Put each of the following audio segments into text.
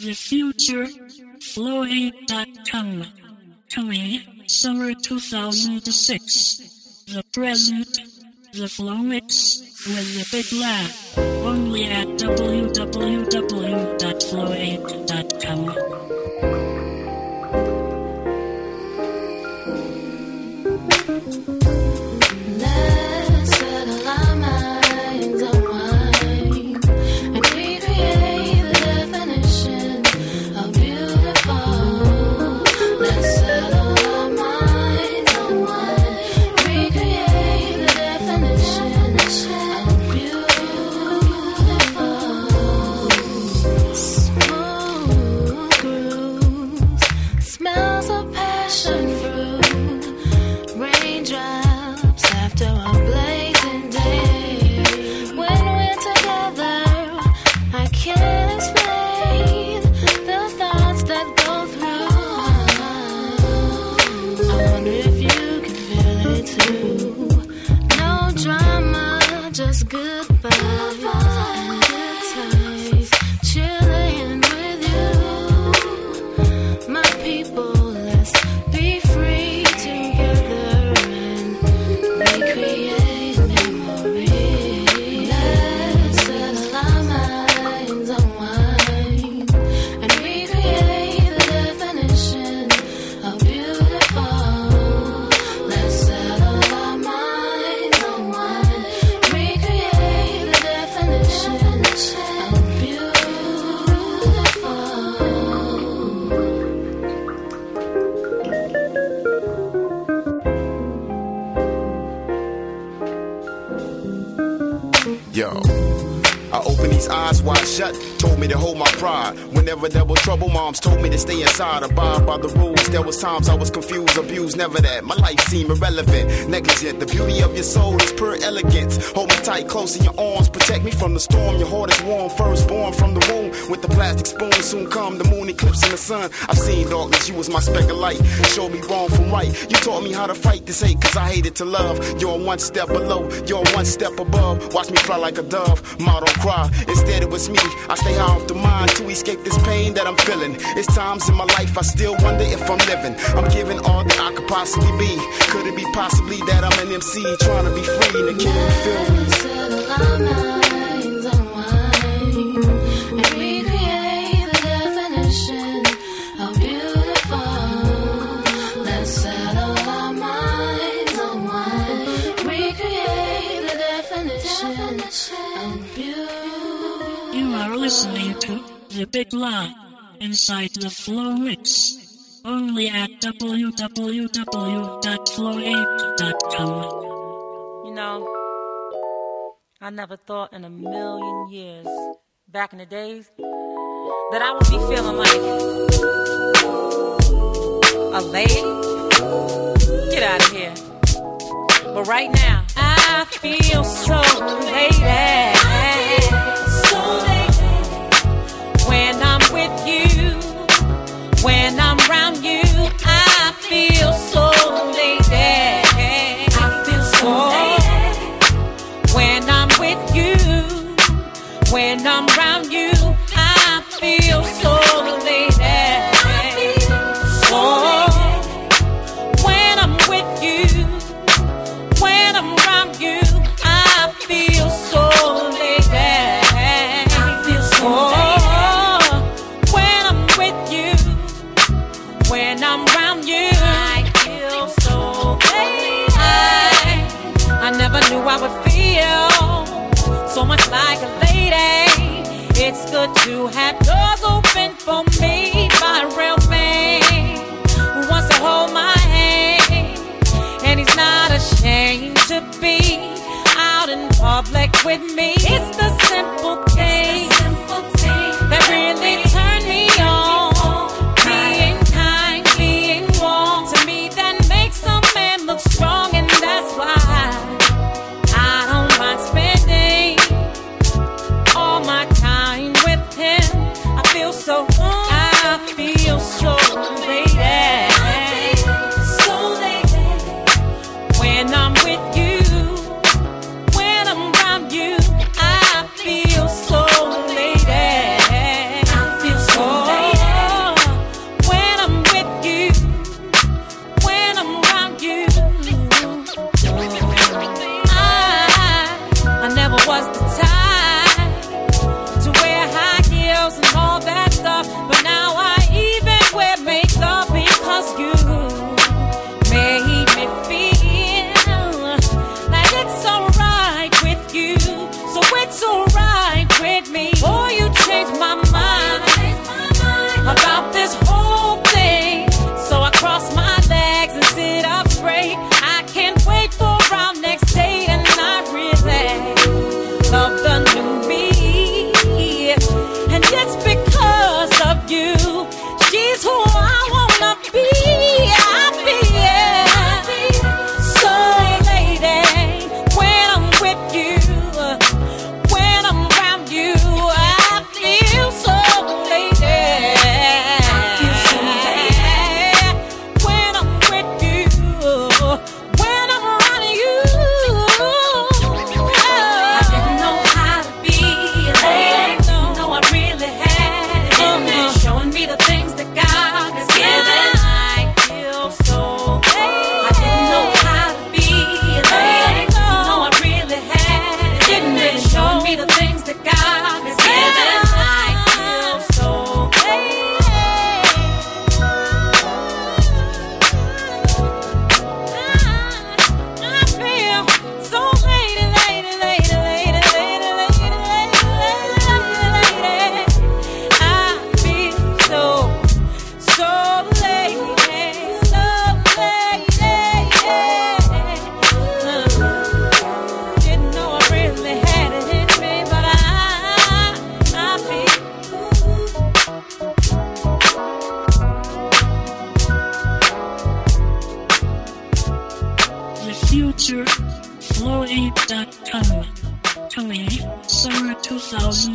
The future, Flow8.com. Coming, summer 2006. The present, the Flow Mix, with the big laugh. Only at www.flow8.com. Told me to stay inside, abide by the rules. There was times I was confused, abused, never that. My life seemed irrelevant, negligent. The beauty of your soul is pure elegance. Hold me tight, close in your arms, protect me from the storm. Your heart is warm, firstborn from the womb. With the plastic spoon, soon come the moon eclipse in the sun. I've seen darkness, you was my speck of light. Showed me wrong from right. You taught me how to fight this hate, cause I hated to love. You're one step below, you're one step above. Watch me fly like a dove, Ma don't cry. Instead it was me, I stay high off the mind to escape this pain that I'm feeling. It's times in my life I still wonder if I'm living. I'm giving all that I could possibly be. Could it be possibly that I'm an MC trying to be free? And can you feel me? Settle our minds unwind and recreate the definition of beautiful. Let's settle our minds unwind, recreate the definition of beautiful. You are listening to The Big Lie inside the Flow Mix, only at www.flow8.com. You know, I never thought in a million years, back in the days, that I would be feeling like a lady. Get out of here. But right now, I feel so lady. When I'm with you, when I'm around you, I feel so lady. I feel so lady. When I'm with you, when I'm around you, I feel so lady. Oh, when I'm with you, when I'm around you, I feel so lady. I feel so lady. When I'm around you, I feel so lady. I never knew I would feel so much like a lady. It's good to have doors open for me by a real man who wants to hold my hand, and he's not ashamed to be out in public with me. It's the simple thing that really turned me on. Strong, and that's why I don't mind spending all my time with him. I feel so so lady. I feel so lady.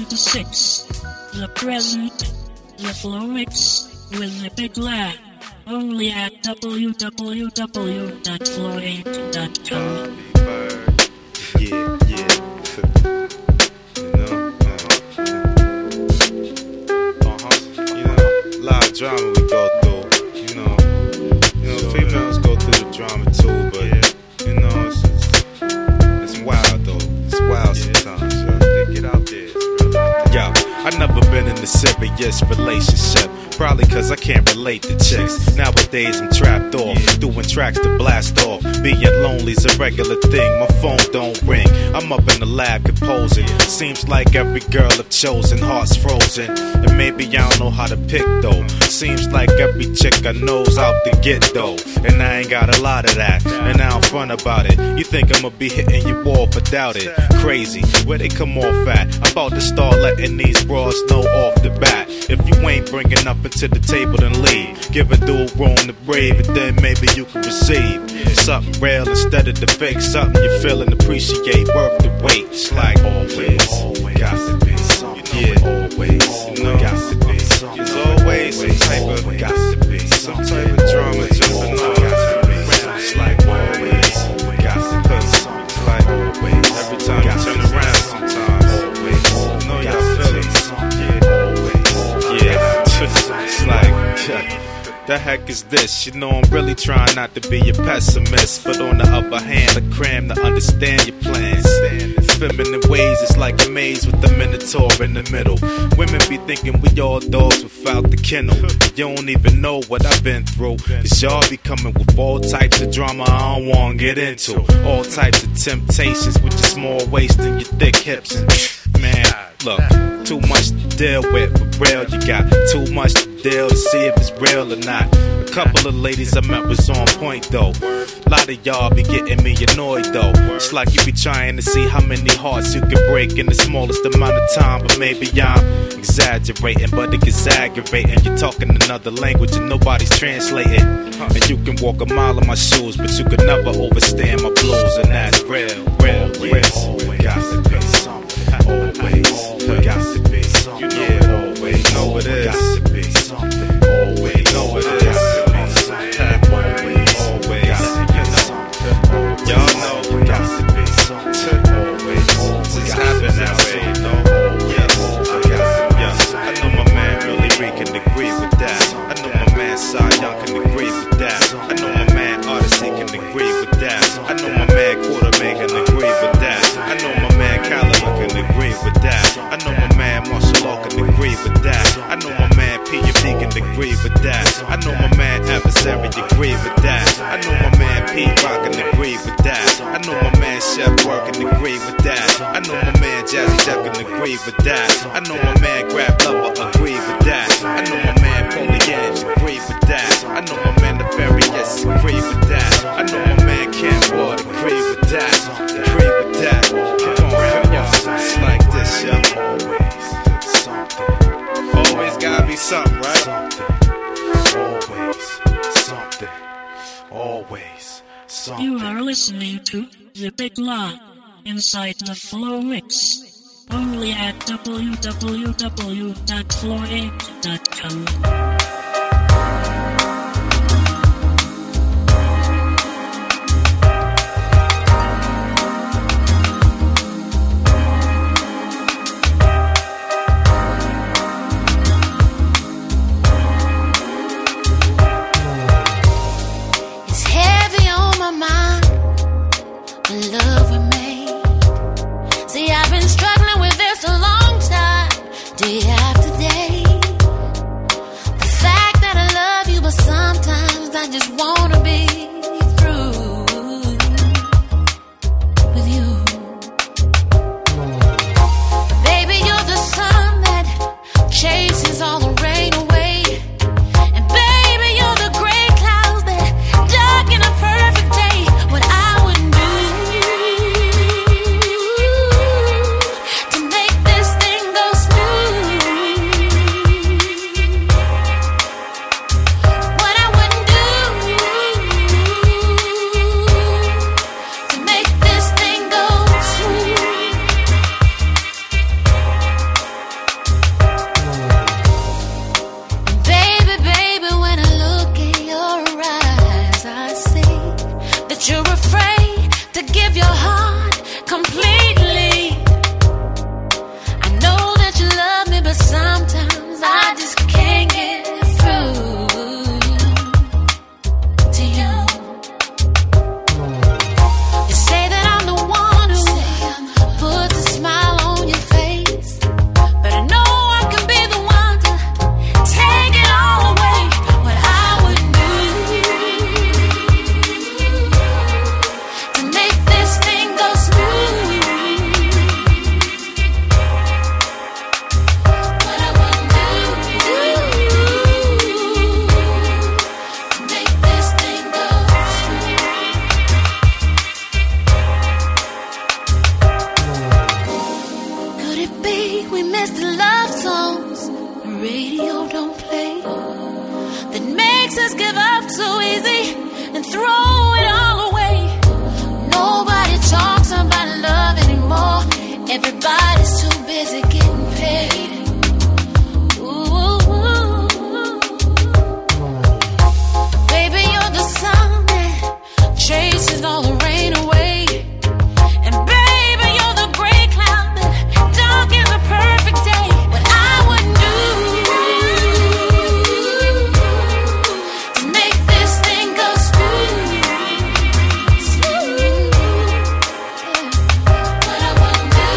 to 6. The present, the Flow Mix with the Big Lad. Only at www.flow8.com. Yeah. Lot of drama we go through, you know, females go through the drama too, but you know, it's wild though. It's wild sometimes. They get out there. Yo, I never been in a serious relationship. Probably cause I can't relate to chicks. Nowadays I'm trapped off, doing tracks to blast off. Being lonely's a regular thing, my phone don't ring. I'm up in the lab composing. Seems like every girl I've chosen, heart's frozen. And maybe I don't know how to pick though. Seems like every chick I know's out to get though. And I ain't got a lot of that, and I don't front about it. You think I'ma be hitting your wall for doubt it? Crazy, where they come off at? I'm about to start letting these bras know off the bat. If you ain't bringing nothing to the table, then leave. Give a dude room to breathe, and then maybe you can receive something real instead of the fake. Something you feel and appreciate, worth the wait. It's like always got to be something. Yeah, always, you know, got to be something. There's always some type of drama jumping on. It's like always got to be something. It's like always every time you turn around, sometimes you know y'all feel it. It's like, the heck is this? You know I'm really trying not to be a pessimist, but on the other hand, I cram to understand your plans. Feminine ways, it's like a maze with the minotaur in the middle. Women be thinking we all dogs without the kennel. You don't even know what I've been through, cause y'all be coming with all types of drama I don't wanna get into. All types of temptations with your small waist and your thick hips. And man, look, too much to deal with, for real. You got too much to deal to see if it's real or not. A couple of ladies I met was on point though. A lot of y'all be getting me annoyed though. It's like you be trying to see how many hearts you can break in the smallest amount of time. But maybe I'm exaggerating, but it gets aggravating. You're talking another language and nobody's translating. And you can walk a mile in my shoes, but you could never overstand my blues. And that's real. Always got to be something. Always got to be something. Yeah, always know it is. Got to be something. Always know it is. Y'all know got to be something. Always happen that way, though. Yeah. I know my man Billy Reed can agree with that. I know my man Cy Young can agree with that. I know my man Odyssey can agree with that. I know my man Quartermain can agree with that. I know my man Caliber can agree with that. I know my man Marshall Law can agree with that. I know my man PFD can agree with that. I know my man Adversary agree with that. I know my man Pete Rock can agree with that. I know my man Chef Work can agree with that. I know my man Jazzy Jeff can agree with that. I know my man Grab Lover agree with that. I know my man Paulie Yams agree with that. I know my man Nefarious agree with that. I know my man Ken Ward agree with that. Agree with that. Come on, it's like this, yo. Always gotta be something, right? Always something. You are listening to The Big La inside the Flow Mix. Only at www.flow8.com. Day after day, the radio don't play, that makes us give up so easy and throw it all away. Nobody talks about love anymore. Everybody's too busy getting paid. Ooh, baby, you're the sun that chases all the rain away. And baby, you're the gray cloud that darkens a perfect day. What I would do to make this thing go smooth, smooth. What I would do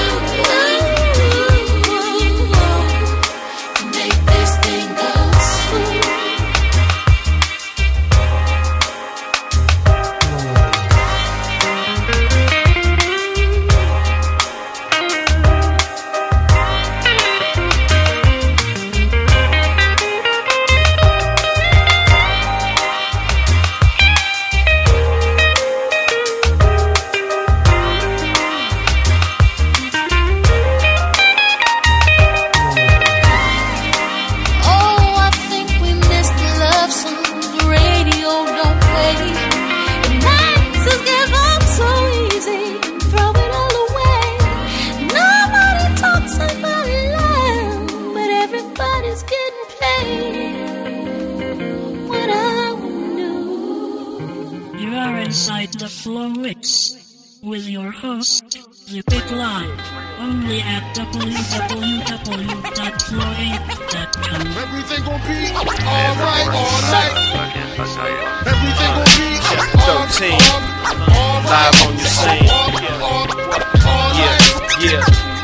to make this thing go smooth. Oh, I think we missed the love song the radio don't play. It makes us give up so easy and throw it all away. Nobody talks about love, but everybody's getting paid. What I would do. You are inside the Flow Mix with your host, The Big Lie, only at www.flow8.com. Everything gon' be alright, all night. Everything gon' be alright, 13, alright. live on your scene. Yeah.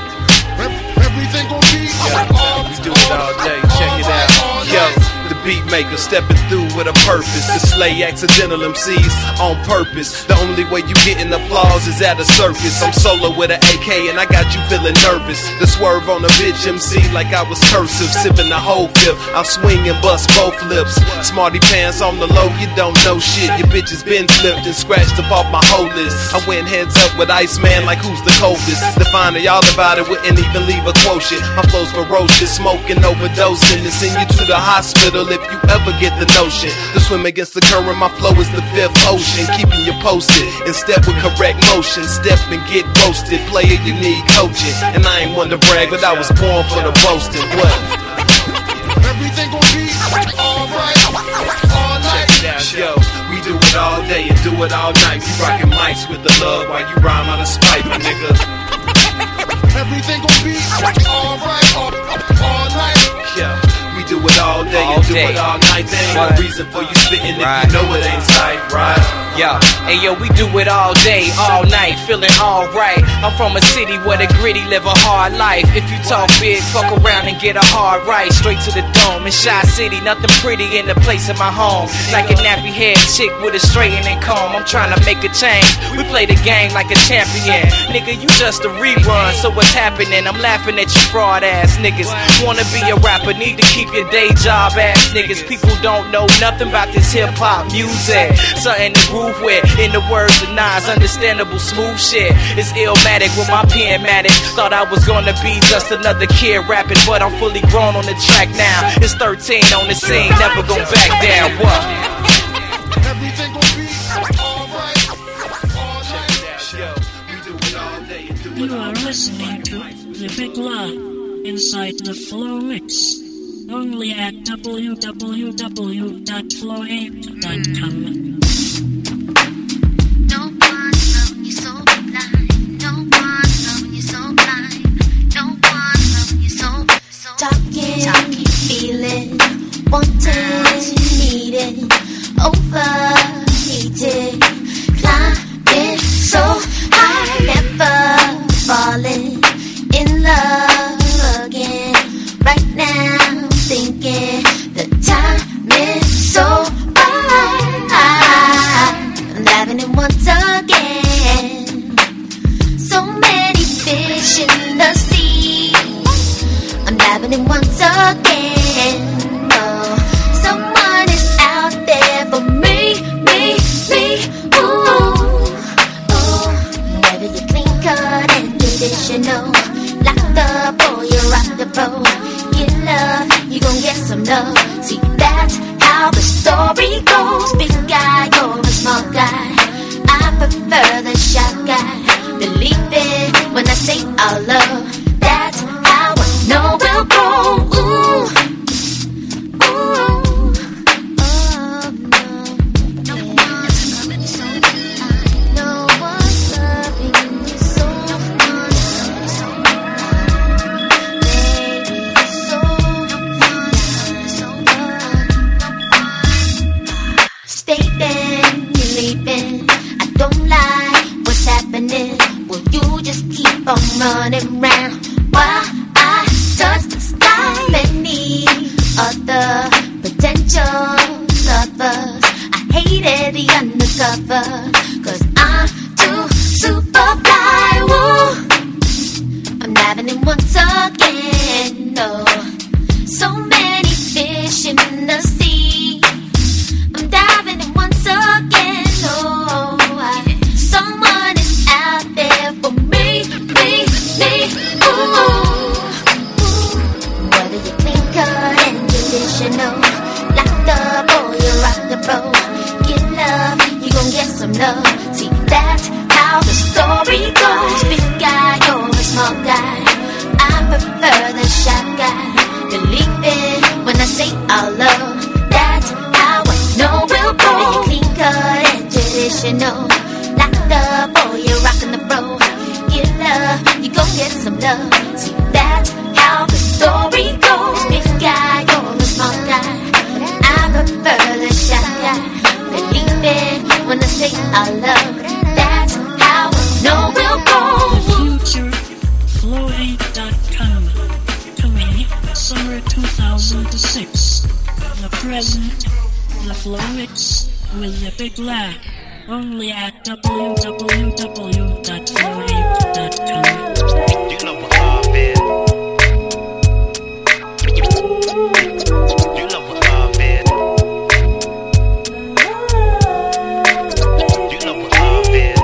Everything gon' be alright. We do it all day, check it out. Yo, the beat maker stepping through with a purpose to slay accidental MCs on purpose. The only way you getting applause is at a circus. I'm solo with an AK and I got you feeling nervous. The swerve on a bitch MC like I was cursive, sipping the whole fifth. I'll swing and bust both lips. Smarty pants on the low, you don't know shit. Your bitch has been flipped and scratched up off my whole list. I went heads up with Iceman like who's the coldest. The finer y'all about it wouldn't even leave a quotient. My flow's ferocious, smoking, overdosing, and send you to the hospital if you ever get the notion. To swim against the current, my flow is the fifth ocean, keeping you posted in step with correct motion. Step and get roasted, player you need coaching. And I ain't one to brag, but I was born for the boasting. What? Everything gon' be alright, all night. Yo, we do it all day and do it all night. We rockin' mics with the love while you rhyme out of spite, my nigga. Everything gon' be alright, all night. Yo, we do it all day and do it all night. There ain't no reason for you spitting if you know it ain't tight, right? Yo, hey yo, we do it all day, all night, feeling alright. I'm from a city where the gritty live a hard life. If you talk big, fuck around and get a hard right. Straight to the dome in Shy City, nothing pretty in the place of my home. Like a nappy head chick with a straightening comb. I'm trying to make a change. We play the game like a champion. Nigga, you just a rerun, so what's happening? I'm laughing at you fraud ass niggas. Wanna be a rapper, need to keep your day job ass niggas. People don't know nothing about this hip hop music. Something to groove with, in the words of Nas, understandable smooth shit. It's illmatic with my pen-matic. Thought I was gonna be just another kid rapping, but I'm fully grown on the track now. It's 13 on the scene, never gon' back down. What? Everything gon' be alright, all night. Yo, we do it all day and do it You all are night. listening to The Big Lie inside the Flow Mix, only at www.flow8.com. No one loving you so blind. No one loving you so blind. No one loving you so talking, feeling, wanting, needing, overheated, climbing so high, never falling in love again. Right now, thinking the time is so right. some love. See, that's how the story goes. Big guy, you're a small guy. I prefer the shy guy. Believe it when I say our love. That's how I know we'll grow. Ooh, ooh. Will you just keep on running round while I touch the sky? Many other potential lovers, I hated the undercover, 'cause I'm too super fly. Woo, I'm having it once again. No, so many fish in the sea. I'm diving in once again. Oh, someone is out there for me, ooh. Whether you're clean cut and traditional, locked up or you're rock the boat, get love, you gon' get some love. See, that's how the story goes. Big guy, you're a small guy. I prefer the shy guy. Believe it when I say our love. That's how I know we'll go. Whether you're clean cut and traditional, locked up or you're rockin' the boat, get love, you gon' get some love. See, that's how the story goes. Big guy, you're a small guy. I prefer the shy guy. Believe it when I say I love. That's how I know we'll go. The future, Flow8.com. Coming summer 2006. The present, the Flow8 with the big laugh. Only at www.flow8.com. You know what love is. You know what love is. You know what love is.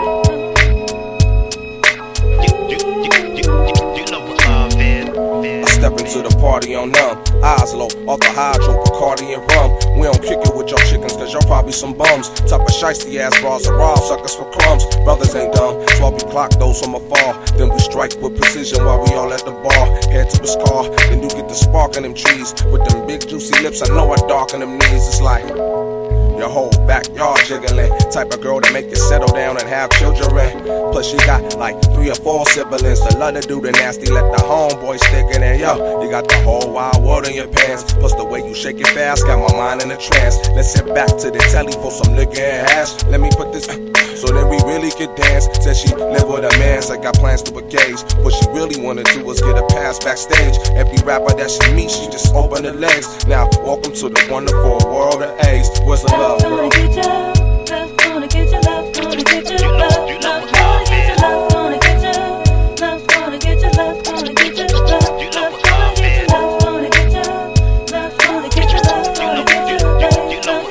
You know what love is. I step into the party on numb, eyes low, off the hydro, Bacardi and rum. We don't kick it with your chickens, 'cause y'all probably some bums. Type of shiesty ass bras that rob suckers for crumbs. Brothers ain't dumb, 12 we clock those from afar. Then we strike with precision while we all at the bar. Head to his car, then you get the spark in them trees. With them big juicy lips, I know I darken them knees. It's like your whole backyard jiggling. Type of girl that make you settle down and have children. Plus she got like 3 or 4 siblings. The love to do the nasty, let the homeboy stick in. And yo, you got the whole wild world in your pants. Plus the way you shake it fast, got my mind in a trance. Let's sit back to the telly for some liquor and hash. Let me put this so that we really could dance. Said she live with a man, so got plans to engage. What she really wanna do is get a pass backstage. Every rapper that she meets, she just open her legs. Now welcome to the wonderful world of A's. Where's the love, girl? Gonna get you, love, gonna get you, love, gonna get you, love, love, gonna get you, love, gonna get you, love, gonna get you, love, gonna get you, love, love, gonna get you, love, gonna get you, love, gonna get you, love, gonna get you, love, love, gonna get you, love,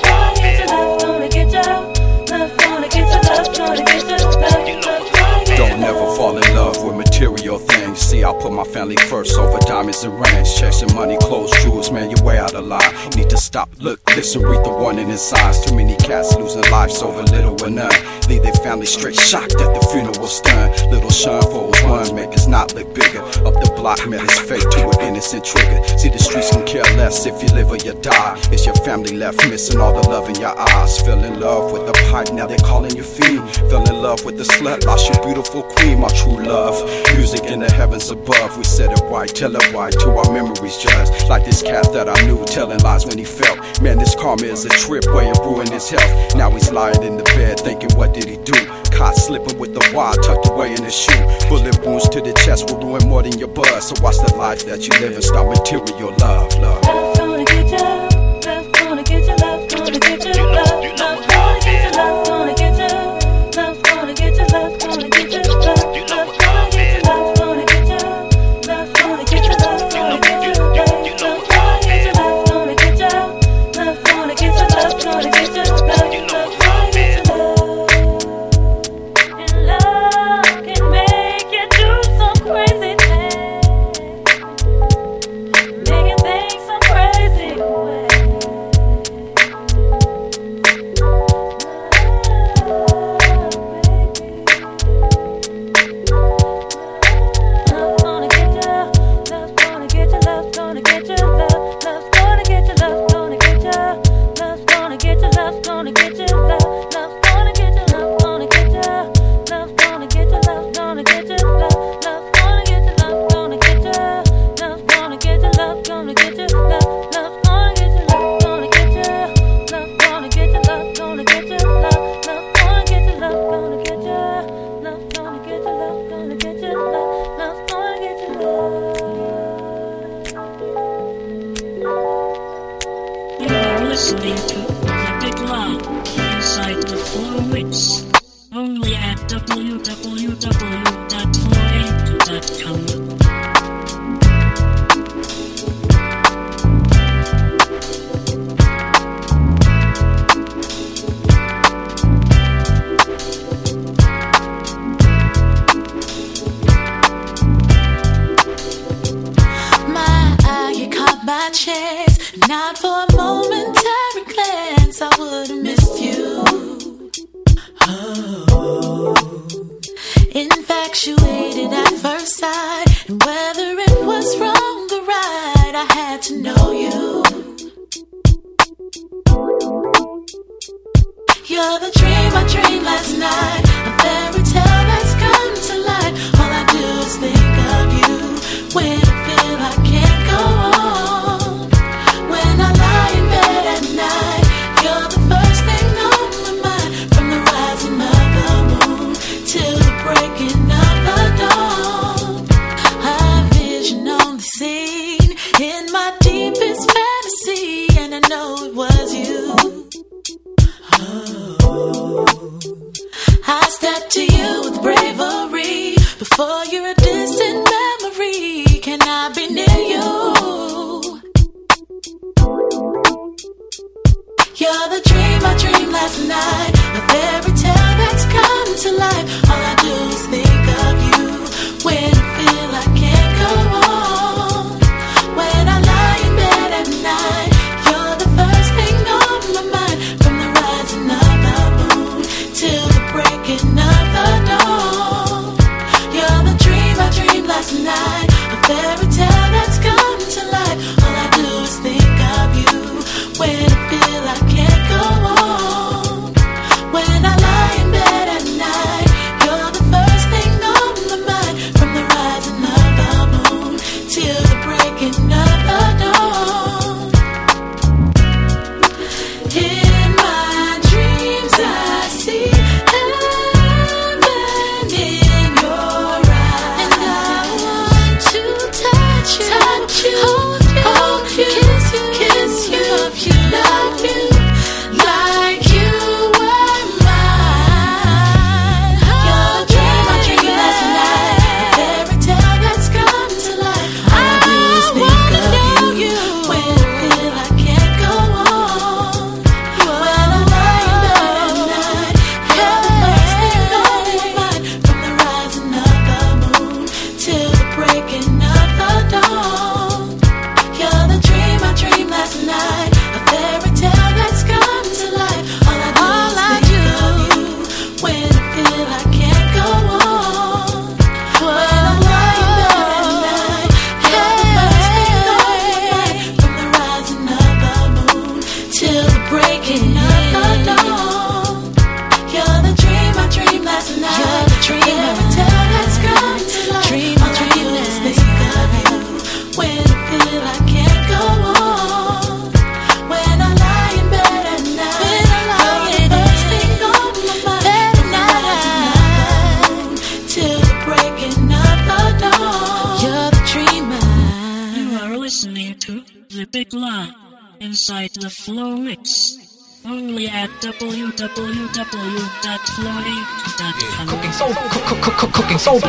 gonna get you, love, gonna get you, love, gonna get you, love. Don't never fall in love with material things. See, I put my family first over diamonds and rings. Chasing money, clothes, jewels, man, you're way out of line. Need to stop, look, listen, read the warning in signs. Too many cats losing lives over little or none. Leave their family straight shocked at the funeral was done. Little Sean Foles one, make us not look bigger. Up the block, man, it's fake to an innocent trigger. See, the streets can care less if you live or you die. It's your family left missing all the love in your eyes. Fell in love with the pipe, now they're calling you fiend. Fell in love with the slut, lost your beautiful queen, my true love. Music in the heavens above, we said it right, tell it right to our memories just. Like this cat that I knew, telling lies when he felt. Man, this karma is a trip, way of ruining his health. Now he's lying in the bed thinking, what did he do? Caught slipping with the wire tucked away in his shoe. Bullet wounds to the chest will ruin more than your buzz. So watch the life that you live and start material love, love. Love gonna get you, love gonna get you, love gonna get you, love, love gonna get you, love gonna get you, love gonna get you, love gonna get you, love, love gonna get you, love gonna get you, love gonna get you, love gonna get you, love, love gonna get you, love gonna get you, love gonna get you, love gonna get you, love, love gonna get you, love. And love can make you do some crazy things, making things so crazy. listening to The Big Love inside the Flow Mix. Only at www.flow8.com. My chance, not for a momentary glance, I would have missed you. Oh, infatuated at first sight, and whether it was wrong or right, I had to know you. You're the dream I dreamed last night, a fairy tale that's come to life. All I do is think of you when I feel I can't go on. Before you're a distant memory, can I be near you? You're the dream I dreamed last night, a fairy tale that's come to life. All I do is think of you when I feel I can't go on. When I lie in bed at night, you're the first thing on my mind. From the rising of the moon till the breaking of the dawn. Last night, a fairy tale that's come to life. All I do is think of you when I feel I can't go on. When I lie in bed at night, you're the first thing on my mind. From the rising of the moon till the breaking of the dawn. In my dreams I see Big Love inside the Flow Mix. Only at www.flow8.com. Cooking soul.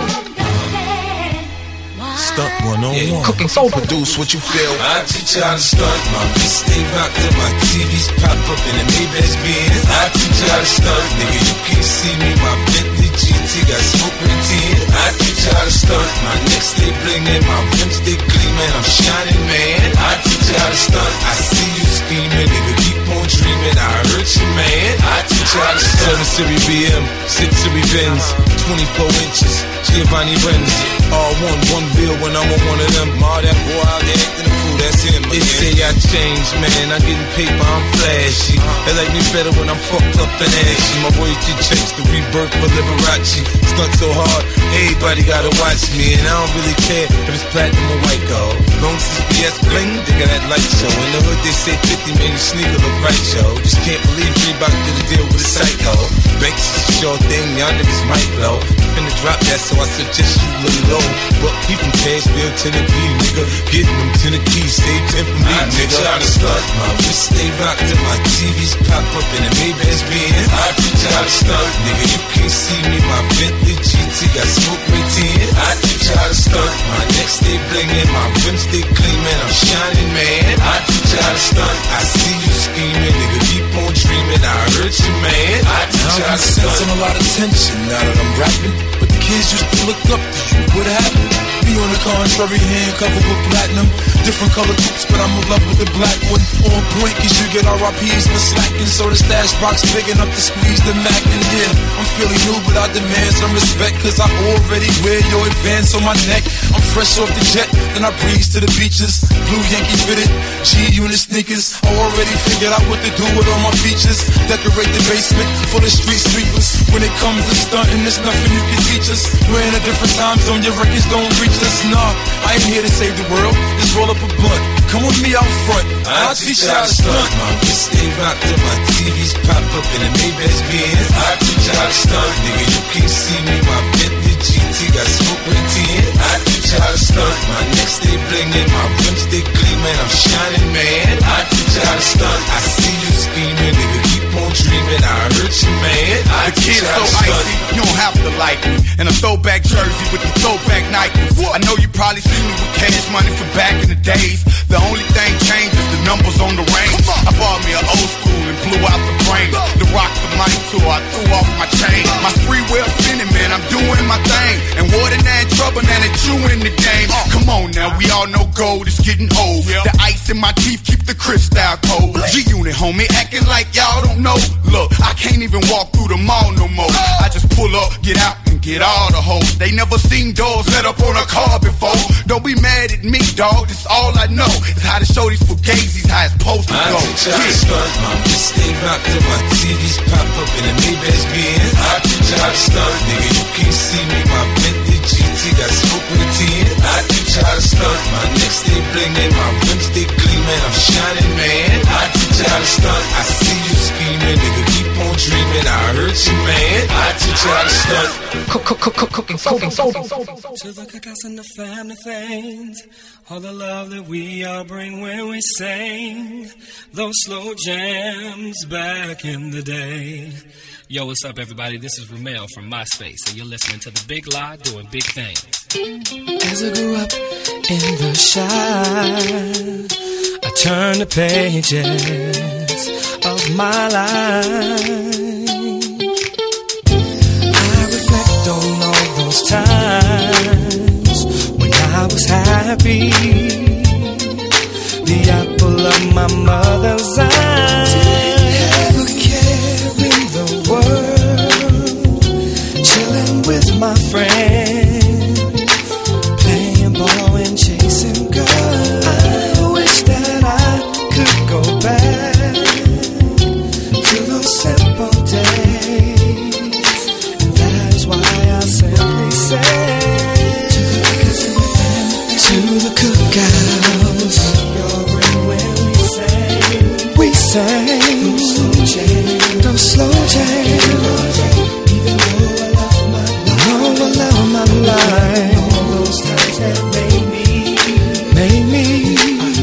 Stunt 101. Cooking soul. Produce what you feel. I teach you how to stunt. My wrist stay rocked up. My TVs pop up in the Maybach Benz. I teach you how to stunt. Nigga, you can't see me. My Bentley GT got smoke in the tin. I teach you how to stunt. My neck stay blingin'. My rims stay gleamin'. I'm shining, man. I teach you how to stunt. I see you scheming. Nigga, keep on dreaming. I hurt you, man. I teach you how to stunt. 7 Series BM, 6 Series Benz, 24 inches. Giovanni Renz. All one bill when I'm on one of them. All that boy out there acting a fool, that's him. They say I changed, man. I'm getting paper, I'm flashy. They like me better when I'm fucked up and ashy. My royalty checks, the rebirth for Liberace. Stunt so hard, everybody gotta watch me. And I don't really care if it's platinum or white gold. Long as it's BS bling, they got that light show. In the hood they say 50 made a sneaker look right, yo. Just can't believe Reebok did a deal with a psycho. Banks is short thing y'all niggas might blow. Finna drop that, so I suggest you lay low. But keep from Cashville, Tennessee, nigga. Getting them Tennessee, stay 10 for me, nigga. I try to stunt, my wrist stay rocked and my TVs pop up in the Maybach's Benz. I teach you how to stunt, nigga. You can't see me, my Bentley GT got smoke right in. I teach you how to stunt, my neck stay blingin', my rims stay gleamin', I'm shining, man. I teach you how to stunt, I see you scheming, nigga. Keep on dreaming, I heard you, man. I teach you how to stunt. I'm a lot of tension now that I'm rapping, but the kids used to look up to you. What happened? Me on the contrary, hand covered with platinum. Different color coupes, but I'm in love with the black one. On point, cause you get RIPs for slacking. So the stash box big enough to squeeze the Mac. And yeah, I'm feeling new, but I demand some respect, cause I already wear your advance on my neck. I'm fresh off the jet, then I breeze to the beaches. Blue Yankee fitted, G-Unit sneakers. I already figured out what to do with all my features. Decorate the basement full of street sweepers. When it comes to stunting, there's nothing you can teach us. We're in a different time zone, your records don't reach us. Nah, I ain't here to save the world, just roll up a blunt. Come with me out front, I'll teach you how to stunt. My wrist stay rocked and my TVs pop up in the Maybach's Benz. I teach you how to stunt, nigga. You can't see me, my Bentley GT got smoke right in. I teach you how to stunt, my neck stay blingin', my rims stay gleamin', I'm shining, man. I teach you how to stunt, I see you scheming, nigga. Keep on dreaming, I heard you, man. The kid's so icy, you don't have to like me. In a throwback jersey with the throwback Nike. I know you probably seen me with cash money from back in the days. The only thing changed is the numbers on the range. I bought me an old school and blew out the brain. The rock the money tour, I threw off my chain. My spree wheel spinning, man, I'm doing my thing. And war than that trouble, now that you in the game. Come on now, we all know gold is getting old. The ice in my teeth keep the crystal cold. G-Unit, homie, acting like y'all don't know. Look, I can't even walk through the mall no more. I just pull up, get out, and get all the hoes. They never seen doors set up on a car before. Don't be mad at me, dog, that's all I know. It's how to show these fugazis how it's supposed to go. I teach you how to stunt, my wrist stay rocked and my TVs pop up in the Maybach's Benz. I teach you how to stunt, nigga. You can't see me, my Bentley GT got smoke right in. I teach you how to stunt, my neck stay blingin', my rims stay gleamin', I'm shining, man. I teach you how to stunt, I see you scheming, nigga. Keep on dreaming, I heard you, man. I teach you how to stunt. Cooking soul. To the cookouts and the family things, all the love that we all bring when we sing those slow jams back in the day. Yo, what's up, everybody? This is Ramel from MySpace, and you're listening to The Big Lie doing big things. As I grew up in the Shire, I turned the pages of my life. I reflect on all those times when I was happy, the apple of my mother's eye. Didn't have a care in the world, chilling with my friends, playing ball and chasing girls. I wish that I could go back to those simple days, and that is why I simply say to the cookouts, we sang those slow jams. Even though I love my life, all those times that made me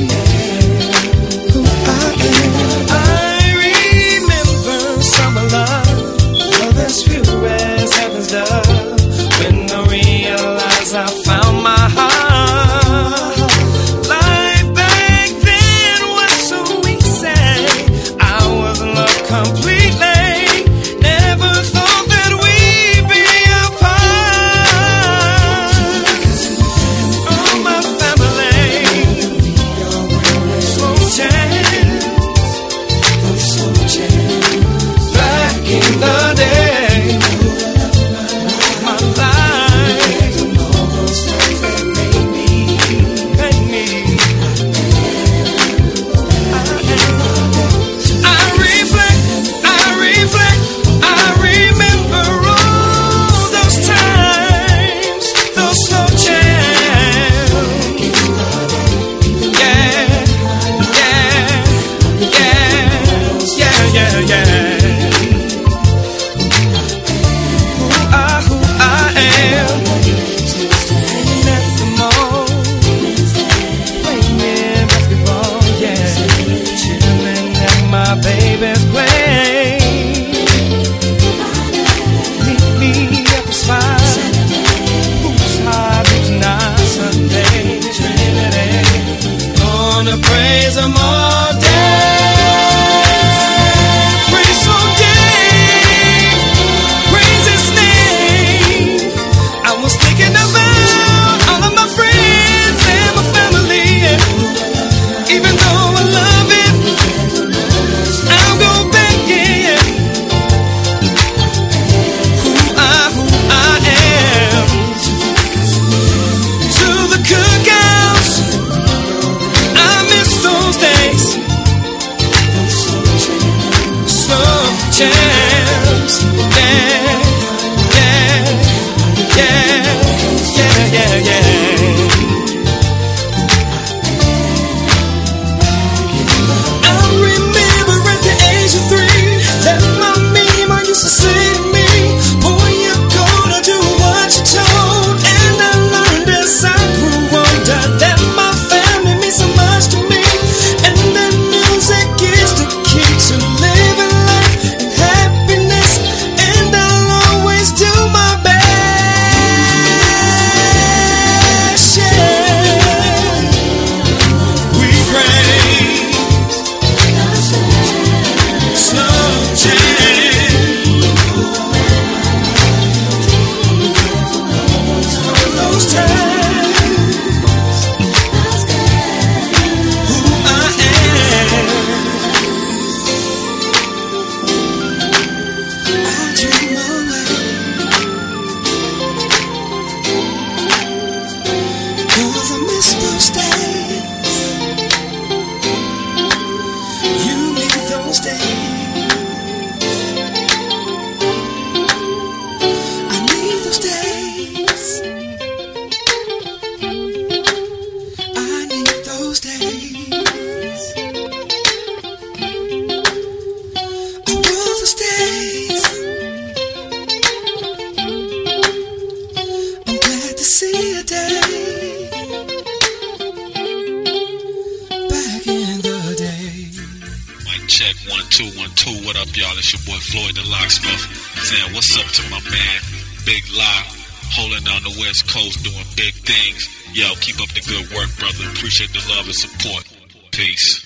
who I am. I remember summer love as pure as heaven's dove. When I realized I found my heart. Life back then was so easy. jams. I remember at the age of 3 that my mama used to say to me, boy, you're gonna do what you're told. And I learned as I grew older that my family means so much to me, and that music is the key to living life and happiness, and I'll always do my best. Check 1 2 1 2. What up, y'all? It's your boy Floyd the Locksmith saying what's up to my man Big Lock, holding down the West Coast, doing big things. Yo, keep up the good work, brother. Appreciate the love and support. Peace.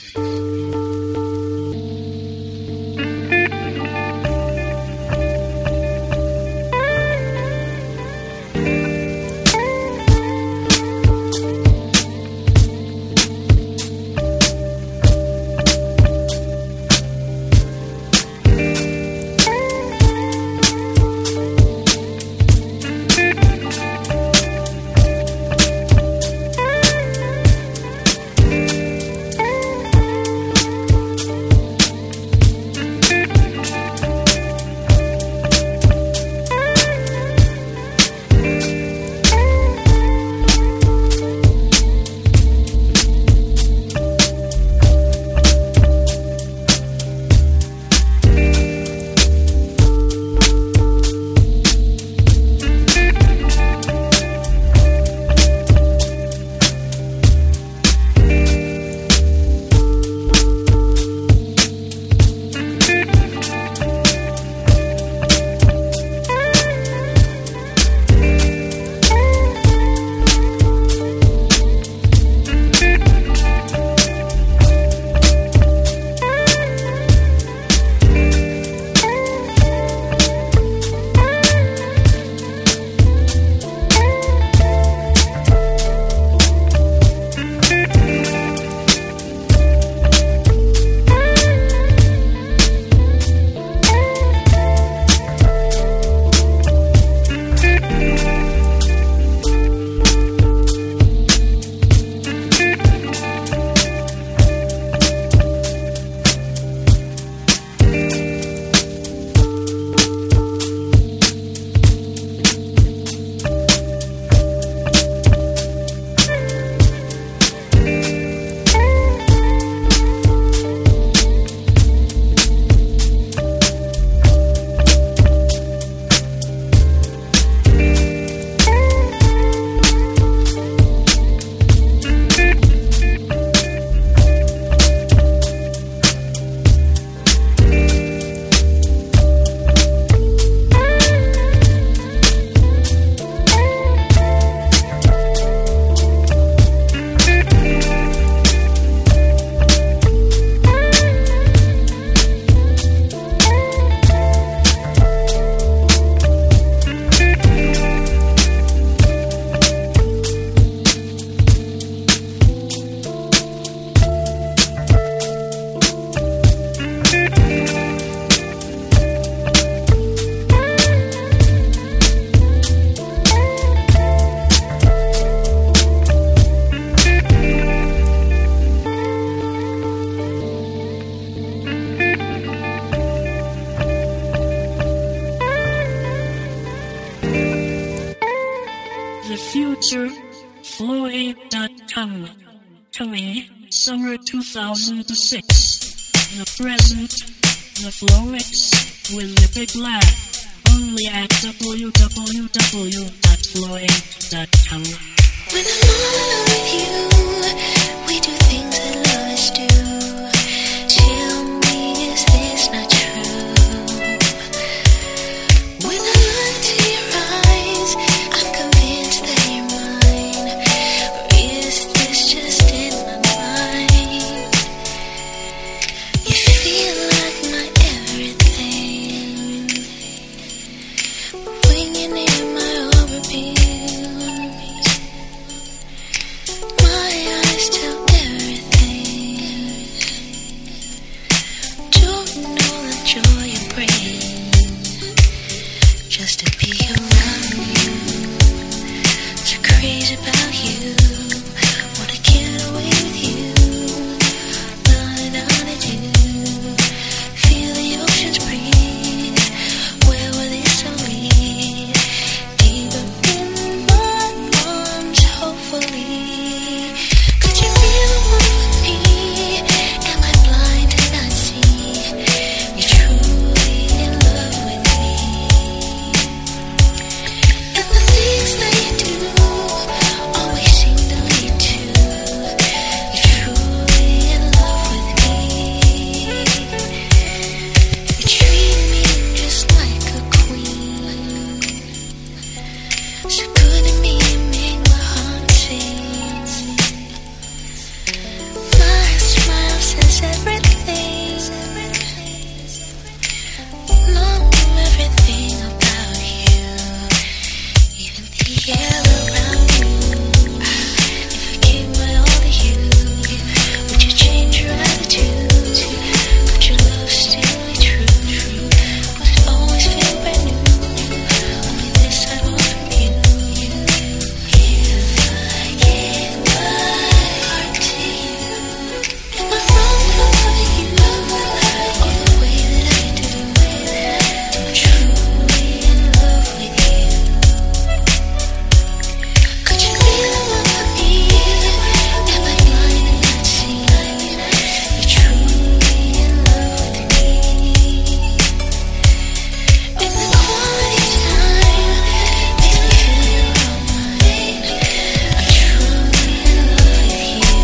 Enter Flow8.com. Coming summer 2006. The present, the Flow-X with the big laugh. Only at www.flow8.com. When I'm alone with you, we do things that lovers do. Tell me, is this not true? When I look to your eyes, I'm convinced that you're mine. Or is this just in my mind? You feel like my everything. When you're near, my heart repeats. My eyes tell everything. Don't know the joy you bring. Just to be around you. So crazy about you. Wanna get away with you. Nothing I do. Feel the oceans breathe. Where will this all lead? Deeper in my arms, hopefully. Could you feel one with me? Am I blind to not see? You're truly in love with me. And the things that you do always seem to lead to. You're truly in love with me. You treat me just like a queen. So good to me, make my heart sing. My smile says everything. Know everything about you. Even the air around you. If I gave my all to you, would you change your attitude? Could your love still be true? Would it always feel brand new? Only this I want from you. If I gave my heart to you, am I wrong for loving you all the way that I do? I'm truly in love with you. Could you feel the love for me? Am I blind and not see? You're truly in love with me. In the quiet time, makes me feel you're all mine. I'm truly in love with you.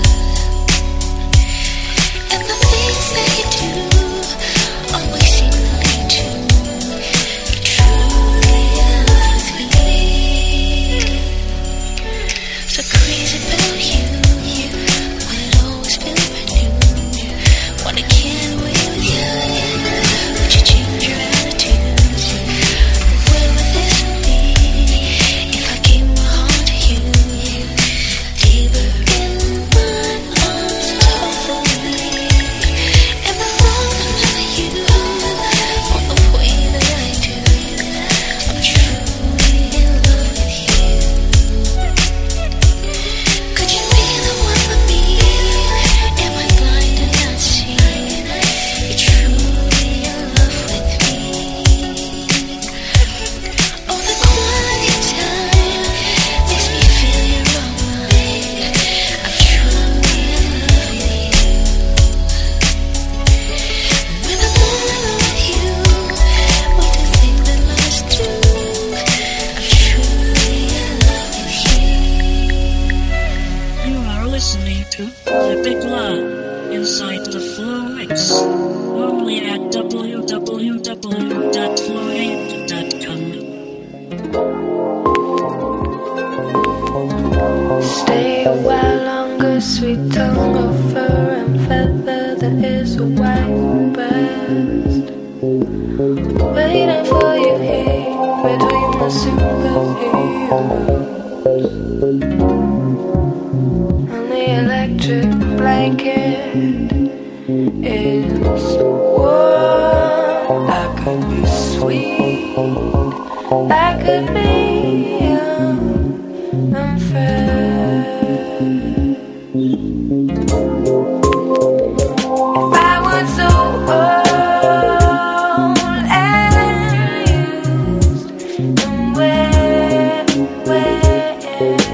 And the things that you do always seem to lead to. You're truly in love with me. So crazy about you. Would it always feel brand new? Wanna get away with you. Would you change your attitude? Where would this lead? If I gave my heart to you. Deeper in my arms, hopefully. Am I wrong for loving you all the way that I do? I'm truly in love with you. Could you be the one for me? Am I blind and not see? You're truly in love with me. Oh, the quiet time makes me feel you're all mine. I'm truly in love with you. When I'm alone with you, we do things that lovers do. I'm truly in love with you. You are listening to The Big Lie inside the Flow-X. Only at www.flow8.com. Stay a while longer, sweet tongue of fur and feather. There is a white breast waiting for you here between the superheroes and the electric blanket is warm. That could be sweet, that could be unfair. If I was so old and used and where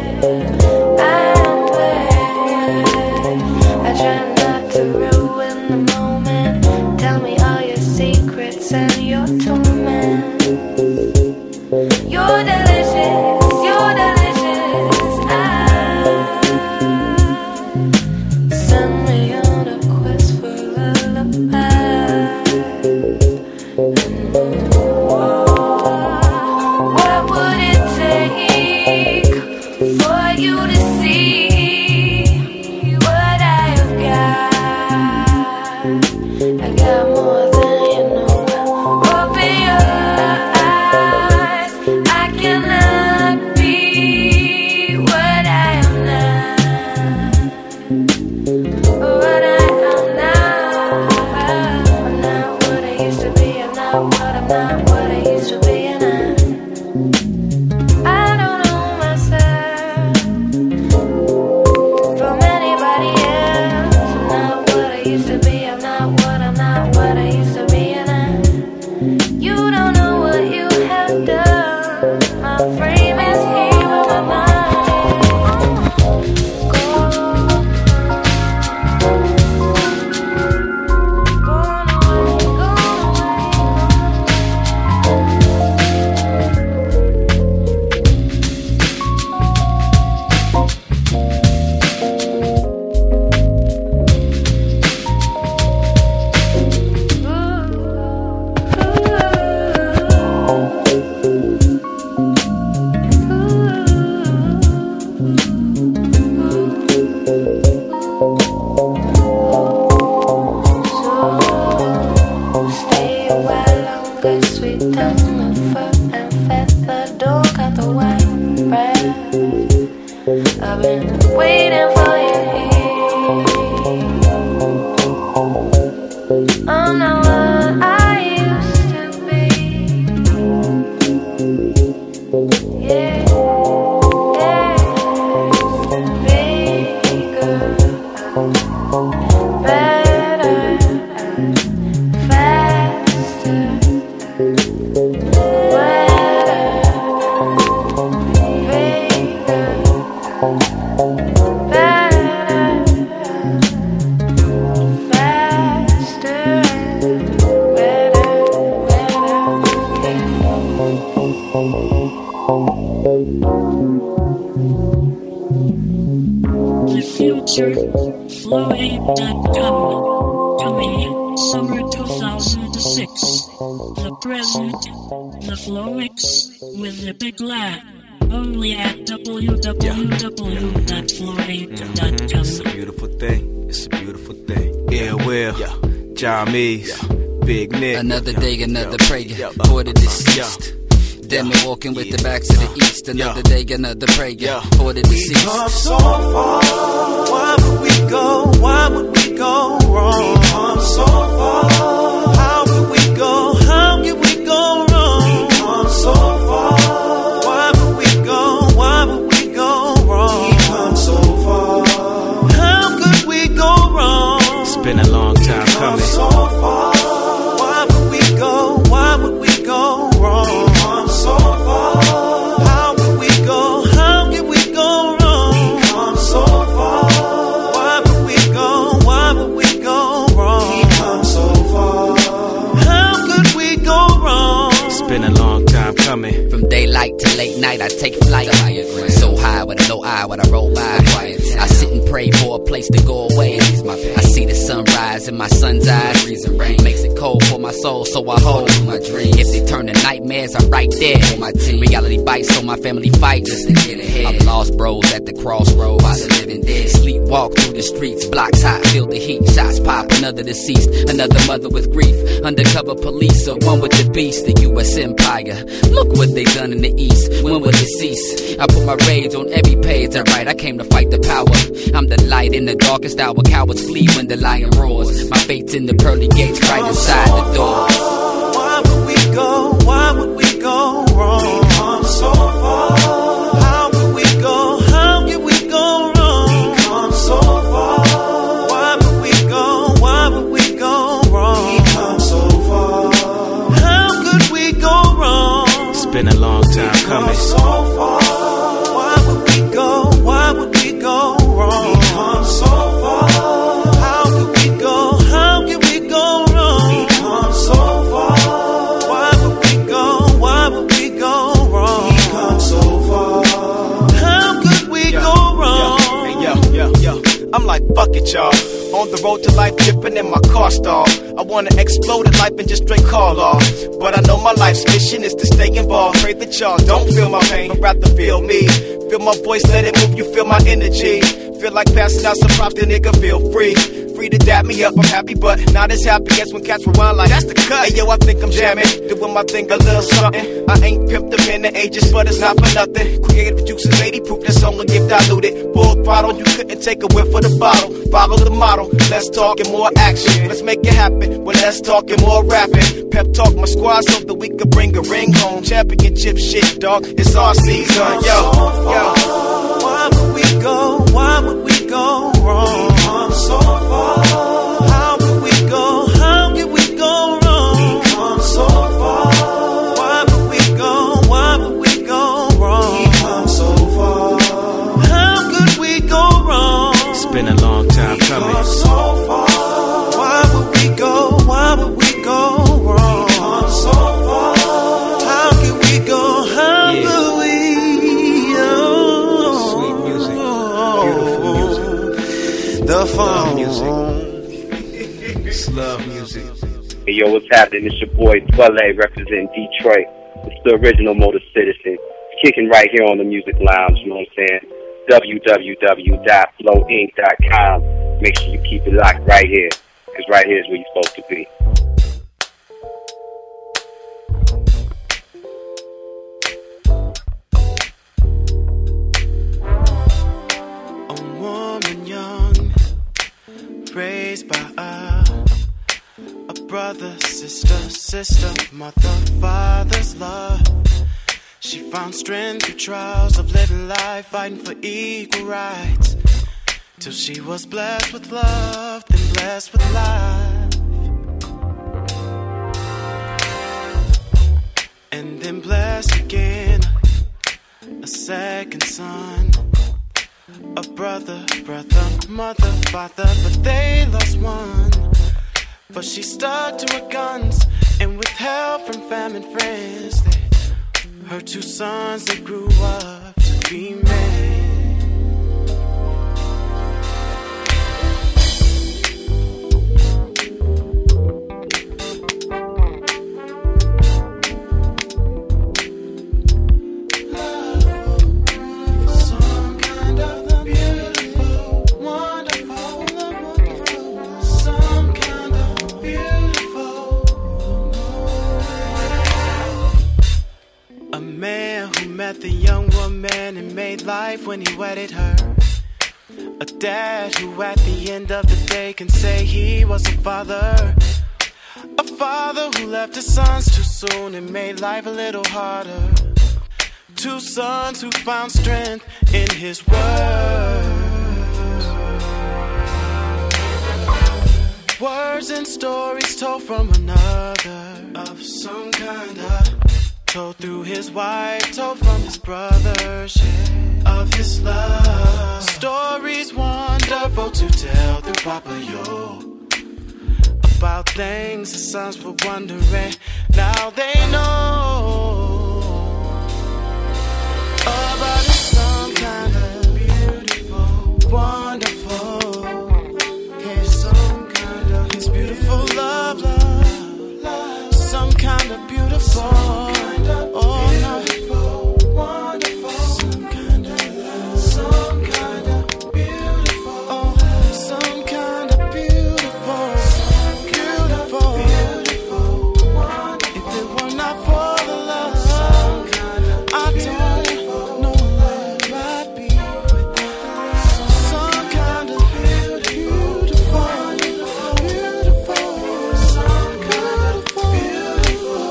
FutureFlowApe.com. Coming summer 2006. The present, the Flowix with the big laugh. Only at www.flowape.com. It's a beautiful thing. It's a beautiful thing. Yeah, Will. Jamies. Big Nick. Another day, another prayer. For the deceased. Them walking with the backs to the east. Another day, another prayer. For the deceased. We've come so far. Why would we go? Why would we go wrong? We've come so far. How could we go? How can we go wrong? We've come so far. Why would we go? Why would we go wrong? We've come so far. How could we go wrong? It's been a long time coming. So far. Why would we go? Why would we go wrong? We've come so far. How would we go? How can we go wrong? We've come so far. Why would we go? Why would we go wrong? We've come so far. How could we go wrong? It's been a long time coming. From daylight to late night, I take flight. So high with a low eye when I roll by. I sit and pray for a place to go away. I see the sunrise in my son's eyes. Makes it cold for my soul, so I hold my dreams. If they turn to nightmares, I'm right there. Reality bites, so my family fights. I've lost bros at the crossroads. Sleepwalk through the streets, blocks hot, feel the heat. Shots pop, another deceased, another mother with grief. Undercover police, or one with the beast, the U.S. Empire. Look what they done in the East. When will it cease? I put my rage on every page I write. I came to fight the power. I'm the light in the darkest hour. Cowards flee when the lion roars. My fate's in the pearly gates, right inside the door. Why would we go? Why would we go wrong? We've come so far. How would we go? How can we go wrong? We've come so far. Why would we go? Why would we go wrong? We've come so far. How could we go wrong? It's been a long time coming. So far. Why would we go? Why would we go wrong? We've come so far. How could we go? How can we go wrong? We've come so far. Why would we go? Why would we go wrong? We've come so far. How could we go wrong? Hey, yo. I'm like, fuck it, y'all. On on the road to life, dripping in my car stall. I wanna explode at life and just straight call off. But I know my life's mission is to stay involved. Pray that y'all don't feel my pain, but rather feel me. Feel my voice, let it move, you feel my energy. Feel like passing out some props, the nigga feel free. Free to dap me up, I'm happy, but not as happy as when cats rewind like, that's the cut. Hey, yo, I think I'm jamming, doing my thing a little something. I ain't pimped up in the ages, but it's not for nothing. Creative juices, 80 proof, that's only get diluted. Full throttle, you couldn't take a whiff of the bottle. Follow the model, less talk and more action. Let's make it happen, well, less talk and more rapping. Pep talk my squad so that we could bring a ring home. Championship shit, dog, it's our season, yo. Why would we go? Why would we go wrong? Come so far. How could we go? How could we go wrong? We come so far. Why would we go? Why would we go wrong? We come so far. How could we go wrong? It's been a long time coming. We come so far. Why would we go? Why would we go wrong? We come so far. How could we go? How could we? The phone. It's love music. Hey, yo, what's happening? It's your boy Twele representing Detroit. It's the original Motor Citizen. Kicking right here on the Music Lounge, you know what I'm saying? www.flowinc.com. Make sure you keep it locked right here, because right here is where you're supposed to be. Raised by a brother, sister, mother, father's love. She found strength through trials of living life, fighting for equal rights. Till she was blessed with love, then blessed with life. And then blessed again, a second son. A brother, mother, father, but they lost one. But she stuck to her guns and with help from family and friends, her two sons, they grew up to be men. Met the young woman and made life when he wedded her. A dad who at the end of the day can say he was a father. A father who left his sons too soon and made life a little harder. Two sons who found strength in his words. Words and stories told from another, of some kind of. Told through his wife, told from his brother, of his love. Stories wonderful to tell through Papa Yo. About things his sons were wondering, now they know. About his some kind of beautiful, wonderful. His some kind of, his beautiful love. Some kind of beautiful. Oh, beautiful, wonderful. Some kind of love. Some kind of beautiful. Oh, some kind of beautiful. Beautiful, beautiful, wonderful. If it were not for the love, I don't know where I'd be. Some kind of beautiful, beautiful. Some kind of beautiful.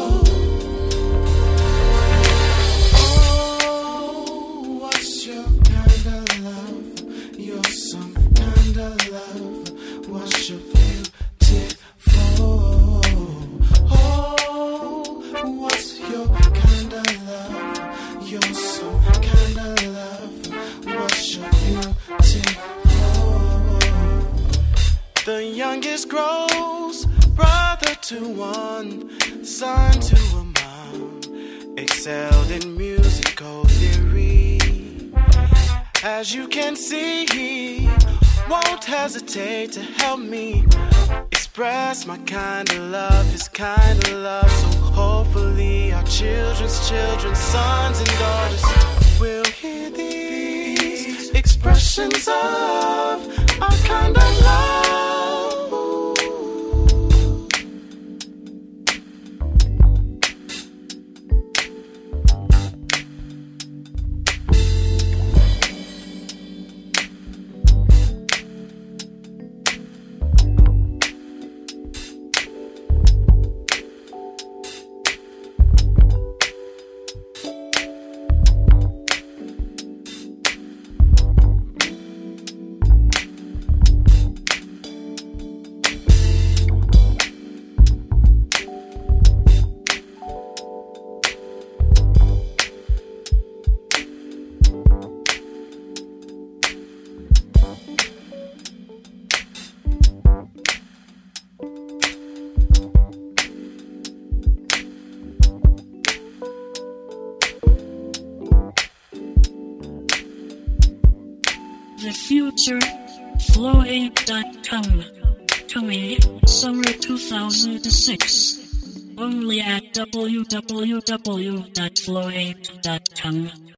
The youngest grows, brother to one, son to a mom, excelled in musical theory. As you can see, won't hesitate to help me express my kind of love, his kind of love. So hopefully our children's children, sons and daughters, will hear these expressions of our kind of love. The future, Flow8.com. Coming summer 2006. Only at www.flow8.com.